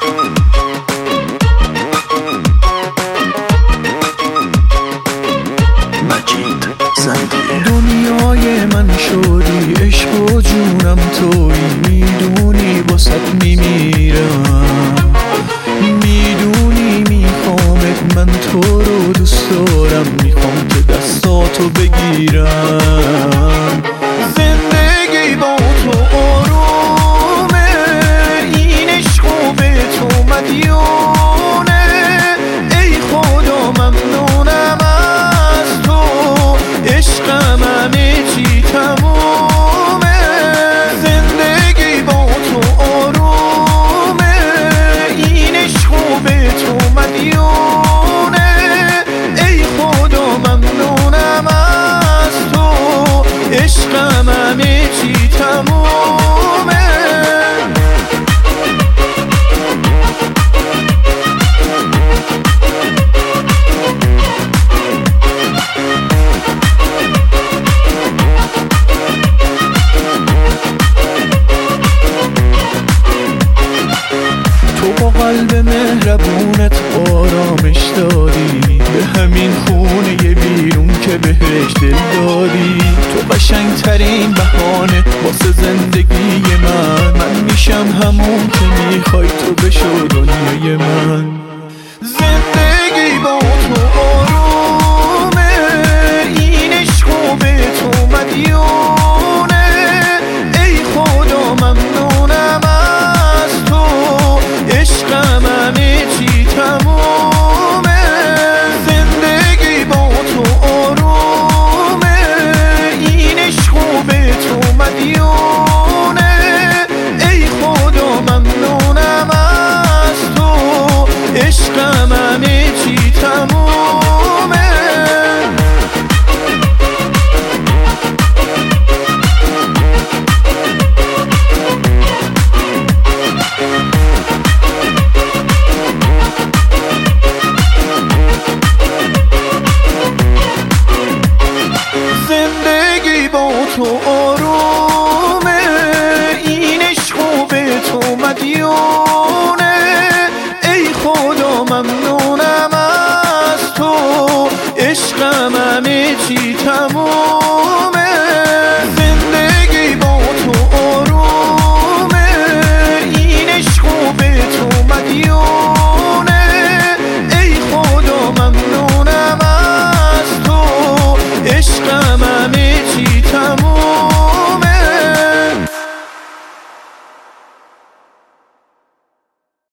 دنیای من شدی، عشق و جونم تویی، میدونی باست میمیرم، میدونی میخوامت، من تو رو دوست دارم، میخوام که دستاتو بگیرم. زندگی با تو آرومه، این عشق و به تو مدیونه، ای خدا ممنونم از تو، عشقم همه چی تمومه. زندگی با تو آرومه، این عشق و به تو مدیونه، ای خدا ممنونم از تو، عشقم همه چی تمومه. تو با قلب مهربونت آرامش دادی، به همین خونه بیرون که بهش دل دادی. تو قشنگترین بهانه واسه زندگی من میشم همون که میخوای تو بشو دنیای من. زندگی با تو آرومه، این عشق و به تو مدیون،